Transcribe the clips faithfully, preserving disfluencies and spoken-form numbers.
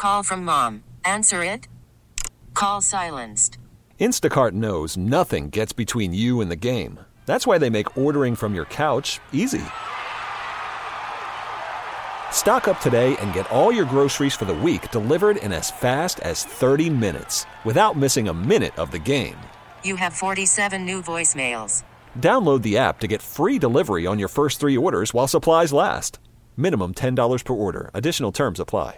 call from mom. Answer it. Call silenced. Instacart knows nothing gets between you and the game. That's why they make ordering from your couch easy. Stock up today and get all your groceries for the week delivered in as fast as thirty minutes without missing a minute of the game. You have forty-seven new voicemails. Download the app to get free delivery on your first three orders while supplies last. Minimum ten dollars per order. Additional terms apply.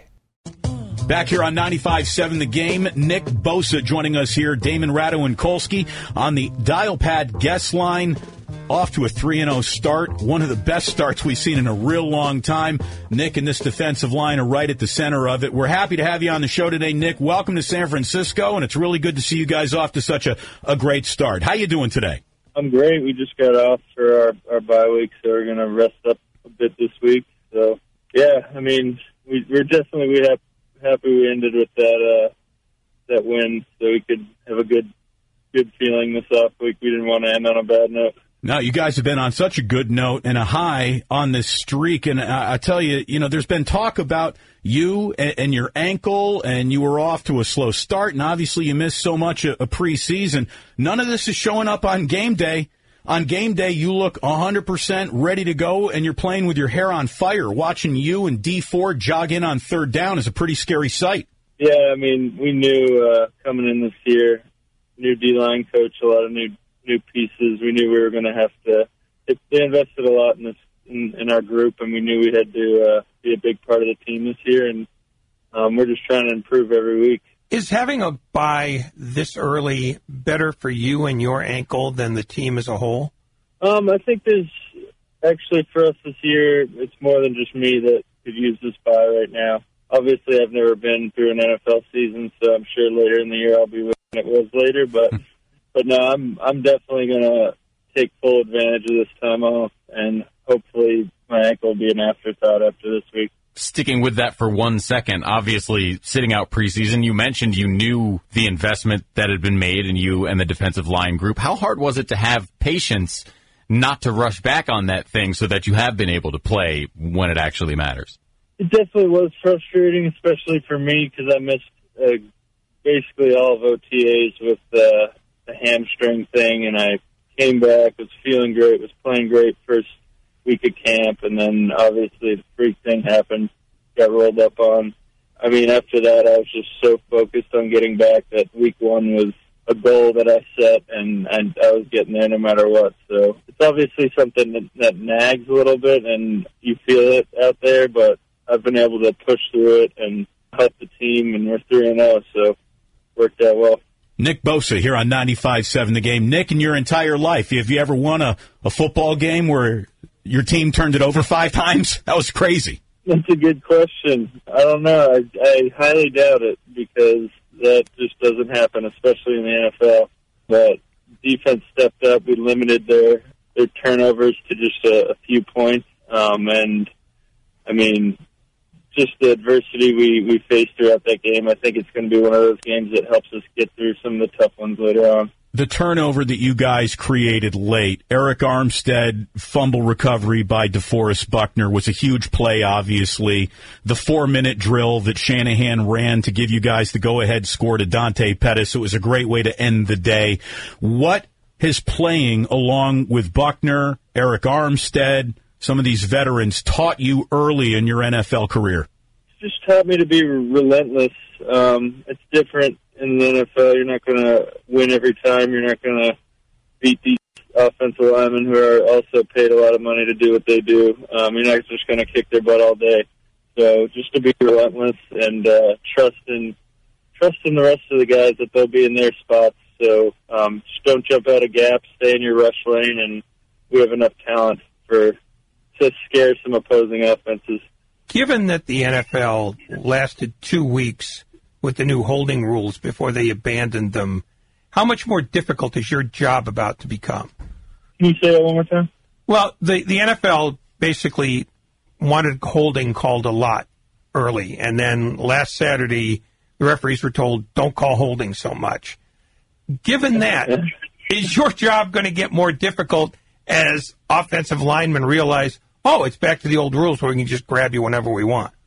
Back here on ninety-five point seven The Game, Nick Bosa joining us here. Damon Ratto and Kolsky on the dial pad guest line. Off to a three and oh start. One of the best starts we've seen in a real long time. Nick and this defensive line are right at the center of it. We're happy to have you on the show today, Nick. Welcome to San Francisco, and it's really good to see you guys off to such a, a great start. How you doing today? I'm great. We just got off for our, our bye week, so we're going to rest up a bit this week. So, yeah, I mean, we, we're definitely we have, happy we ended with that uh, that win, so we could have a good good feeling this off week. We didn't want to end on a bad note. No, you guys have been on such a good note and a high on this streak. And I, I tell you, you know, there's been talk about you and, and your ankle, and you were off to a slow start, and obviously you missed so much a, a preseason. None of this is showing up on game day. On game day, you look one hundred percent ready to go, and you're playing with your hair on fire. Watching you and D Ford jog in on third down is a pretty scary sight. Yeah, I mean, we knew uh, coming in this year, new D-line coach, a lot of new new pieces. We knew we were going to have to. It, they invested a lot in this in, in our group, and we knew we had to uh, be a big part of the team this year. And um, we're just trying to improve every week. Is having a bye this early better for you and your ankle than the team as a whole? Um, I think there's actually for us this year, it's more than just me that could use this bye right now. Obviously, I've never been through an N F L season, so I'm sure later in the year I'll be wishing it was later, but. But no, I'm I'm definitely going to take full advantage of this time off, and hopefully my ankle will be an afterthought after this week. Sticking with that for one second, obviously sitting out preseason, you mentioned you knew the investment that had been made in you and the defensive line group. How hard was it to have patience not to rush back on that thing so that you have been able to play when it actually matters? It definitely was frustrating, especially for me, because I missed uh, basically all of O T As with uh, the hamstring thing, and I came back, was feeling great, was playing great first week of camp, and then obviously the freak thing happened, got rolled up on. I mean, after that, I was just so focused on getting back that week one was a goal that I set, and, and I was getting there no matter what. So it's obviously something that, that nags a little bit, and you feel it out there, but I've been able to push through it and help the team, and we're three and oh, so worked out well. Nick Bosa here on ninety-five point seven The Game. Nick, in your entire life, have you ever won a, a football game where your team turned it over five times? That was crazy. That's a good question. I don't know. I, I highly doubt it because that just doesn't happen, especially in the N F L. But defense stepped up. We limited their, their turnovers to just a, a few points. Um, and, I mean, just the adversity we, we faced throughout that game, I think it's going to be one of those games that helps us get through some of the tough ones later on. The turnover that you guys created late, Eric Armstead fumble recovery by DeForest Buckner was a huge play, obviously. The four-minute drill that Shanahan ran to give you guys the go-ahead score to Dante Pettis, it was a great way to end the day. What has playing along with Buckner, Eric Armstead, some of these veterans taught you early in your N F L career? It's just taught me to be relentless. Um, it's different in the N F L. You're not going to win every time. You're not going to beat these offensive linemen who are also paid a lot of money to do what they do. Um, you're not just going to kick their butt all day. So just to be relentless and uh, trust in trust in the rest of the guys that they'll be in their spots. So um, just don't jump out of gaps. Stay in your rush lane, and we have enough talent for to scare some opposing offenses. Given that the N F L lasted two weeks with the new holding rules before they abandoned them, how much more difficult is your job about to become? Can you say that one more time? Well, the, the N F L basically wanted holding called a lot early, and then last Saturday the referees were told, don't call holding so much. Given that, is your job going to get more difficult as offensive linemen realize, oh, it's back to the old rules where we can just grab you whenever we want?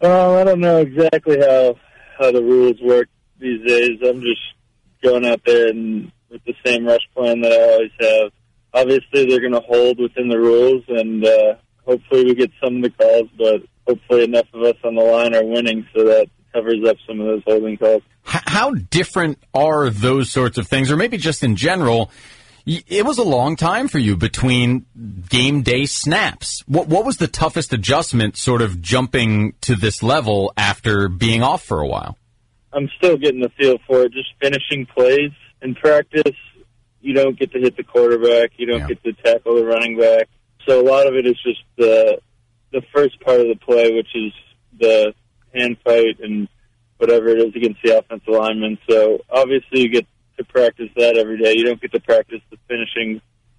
Um, I don't know exactly how how the rules work these days. I'm just going out there and with the same rush plan that I always have. Obviously, they're going to hold within the rules, and uh, hopefully we get some of the calls, but hopefully enough of us on the line are winning so that covers up some of those holding calls. How different are those sorts of things, or maybe just in general? It was a long time for you between game day snaps. What what was the toughest adjustment sort of jumping to this level after being off for a while? I'm still getting the feel for it, just finishing plays. In practice, you don't get to hit the quarterback. You don't yeah. get to tackle the running back. So a lot of it is just the the first part of the play, which is the hand fight and whatever it is against the offensive lineman. So obviously you get to practice that every day. You don't get to practice the finishing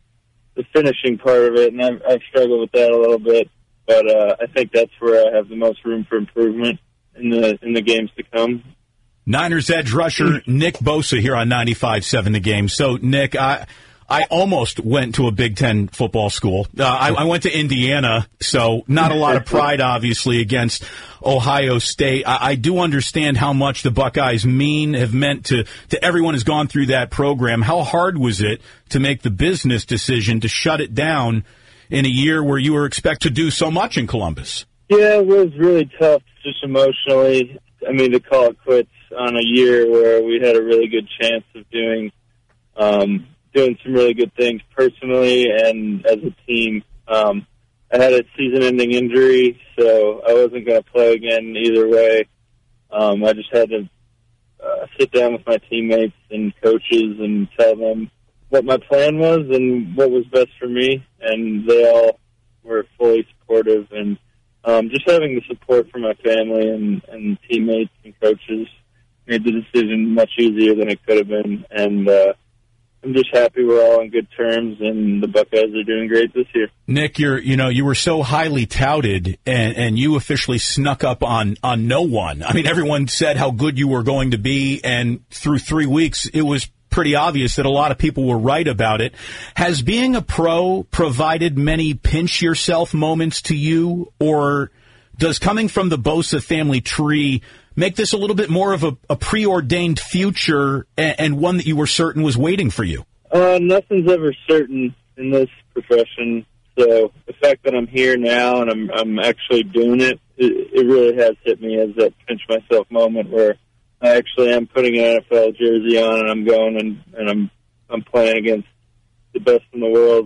the finishing part of it, and I've, I've struggled with that a little bit. But uh, I think that's where I have the most room for improvement in the in the games to come. Niners edge rusher Nick Bosa here on ninety-five seven The Game. So, Nick, I I almost went to a Big Ten football school. Uh, I, I went to Indiana, so not a lot of pride, obviously, against Ohio State. I, I do understand how much the Buckeyes mean, have meant to, to everyone who's gone through that program. How hard was it to make the business decision to shut it down in a year where you were expected to do so much in Columbus? Yeah, it was really tough, just emotionally. I mean, to call it quits on a year where we had a really good chance of doing um, doing some really good things personally and as a team. Um, I had a season-ending injury, so I wasn't going to play again either way. Um, I just had to uh, sit down with my teammates and coaches and tell them what my plan was and what was best for me, and they all were fully supportive. And um, just having the support from my family and, and teammates and coaches made the decision much easier than it could have been. And uh, I'm just happy we're all on good terms, and the Buckeyes are doing great this year. Nick, you're, you know, you were so highly touted, and, and you officially snuck up on, on no one. I mean, everyone said how good you were going to be, and through three weeks, it was pretty obvious that a lot of people were right about it. Has being a pro provided many pinch-yourself moments to you, or does coming from the Bosa family tree make this a little bit more of a, a preordained future and, and one that you were certain was waiting for you? Uh, nothing's ever certain in this profession. So the fact that I'm here now and I'm I'm actually doing it, it, it really has hit me as that pinch myself moment where I actually am putting an N F L jersey on and I'm going and, and I'm I'm playing against the best in the world.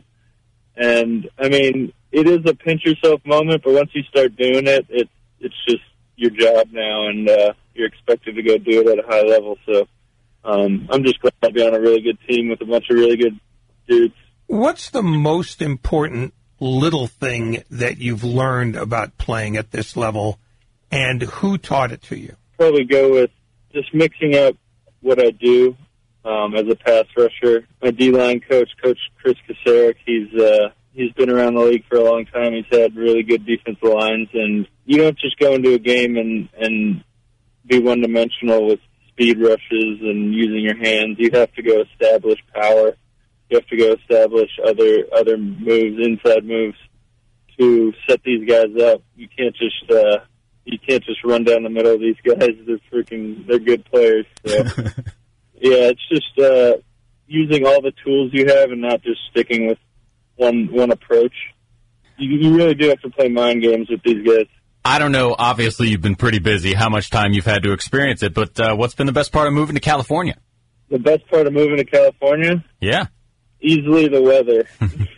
And I mean, it is a pinch yourself moment, but once you start doing it, it's it's just your job now, and uh, you're expected to go do it at a high level. So um, I'm just glad to be on a really good team with a bunch of really good dudes. What's the most important little thing that you've learned about playing at this level, and who taught it to you? Probably go with just mixing up what I do um, as a pass rusher. My D-line coach, Coach Chris Kasarik, he's uh, he's been around the league for a long time. He's had really good defensive lines, and you don't just go into a game and, and be one-dimensional with speed rushes and using your hands. You have to go establish power. You have to go establish other other moves, inside moves, to set these guys up. You can't just uh, you can't just run down the middle of these guys. They're freaking they're good players. So. Yeah, it's just uh, using all the tools you have and not just sticking with one one approach. You, you really do have to play mind games with these guys. I don't know. Obviously, you've been pretty busy, how much time you've had to experience it, but uh, what's been the best part of moving to California? The best part of moving to California? Yeah. Easily the weather.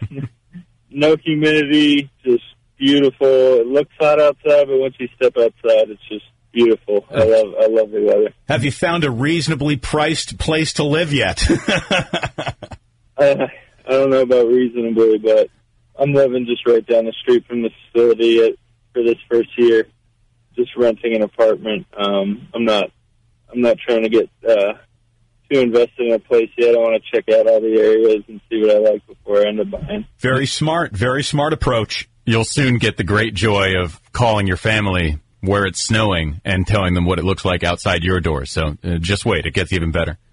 No humidity, just beautiful. It looks hot outside, but once you step outside, it's just beautiful. I love I love the weather. Have you found a reasonably priced place to live yet? I, I don't know about reasonably, but I'm living just right down the street from the facility at, for this first year, just renting an apartment. Um, I'm not I'm not trying to get uh, too invested in a place yet. I want to check out all the areas and see what I like before I end up buying. Very smart, very smart approach. You'll soon get the great joy of calling your family where it's snowing and telling them what it looks like outside your door. So uh, just wait. It gets even better.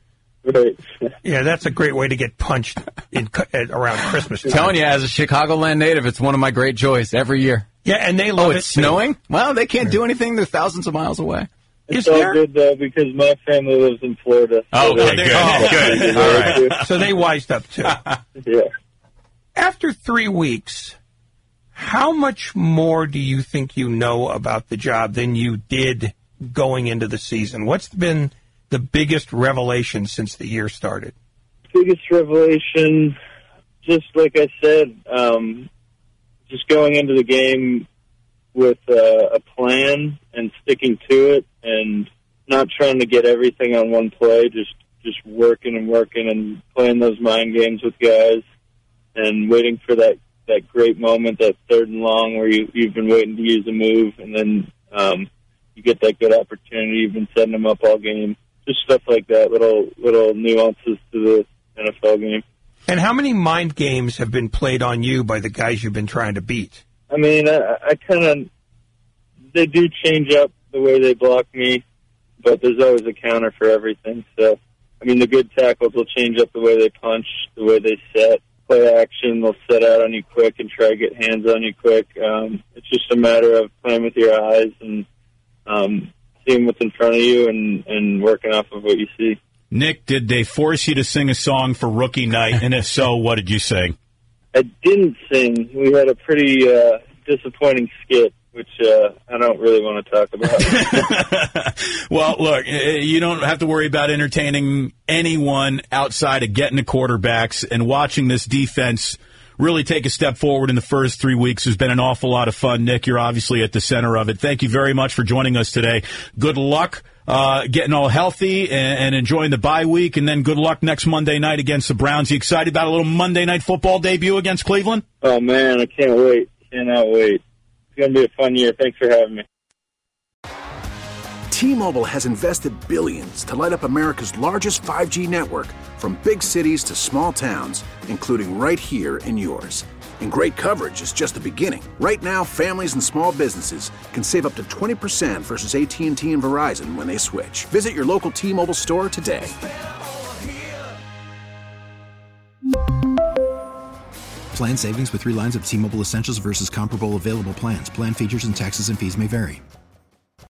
Right. Yeah, that's a great way to get punched in, at, around Christmas time. I'm telling you, as a Chicagoland native, it's one of my great joys every year. Yeah, and they love oh, it. it's snowing? Well, they can't do anything. They're thousands of miles away. It's Is all there? good, though, because my family lives in Florida. Oh, so okay, they- good, Oh, good. All right. So they wised up too. Yeah. After three weeks, how much more do you think you know about the job than you did going into the season? What's been the biggest revelation since the year started? Biggest revelation, just like I said, um, just going into the game with uh, a plan and sticking to it and not trying to get everything on one play, just, just working and working and playing those mind games with guys and waiting for that, that great moment, that third and long where you, you've been waiting to use a move, and then um, you get that good opportunity. You've been setting them up all game. Just stuff like that, little little nuances to the N F L game. And how many mind games have been played on you by the guys you've been trying to beat? I mean, I, I kind of, they do change up the way they block me, but there's always a counter for everything. So, I mean, the good tackles will change up the way they punch, the way they set. Play action, they'll set out on you quick and try to get hands on you quick. Um, it's just a matter of playing with your eyes and um, seeing what's in front of you and, and working off of what you see. Nick, did they force you to sing a song for rookie night? And if so, what did you sing? I didn't sing. We had a pretty uh, disappointing skit, which uh, I don't really want to talk about. Well, look, you don't have to worry about entertaining anyone outside of getting the quarterbacks, and watching this defense really take a step forward in the first three weeks has been an awful lot of fun. Nick, you're obviously at the center of it. Thank you very much for joining us today. Good luck uh, getting all healthy and, and enjoying the bye week, and then good luck next Monday night against the Browns. You excited about a little Monday night football debut against Cleveland? Oh, man, I can't wait. Cannot wait. It's going to be a fun year. Thanks for having me. T-Mobile has invested billions to light up America's largest five G network, from big cities to small towns, including right here in yours. And great coverage is just the beginning. Right now, families and small businesses can save up to twenty percent versus A T and T and Verizon when they switch. Visit your local T-Mobile store today. Plan savings with three lines of T-Mobile Essentials versus comparable available plans. Plan features and taxes and fees may vary.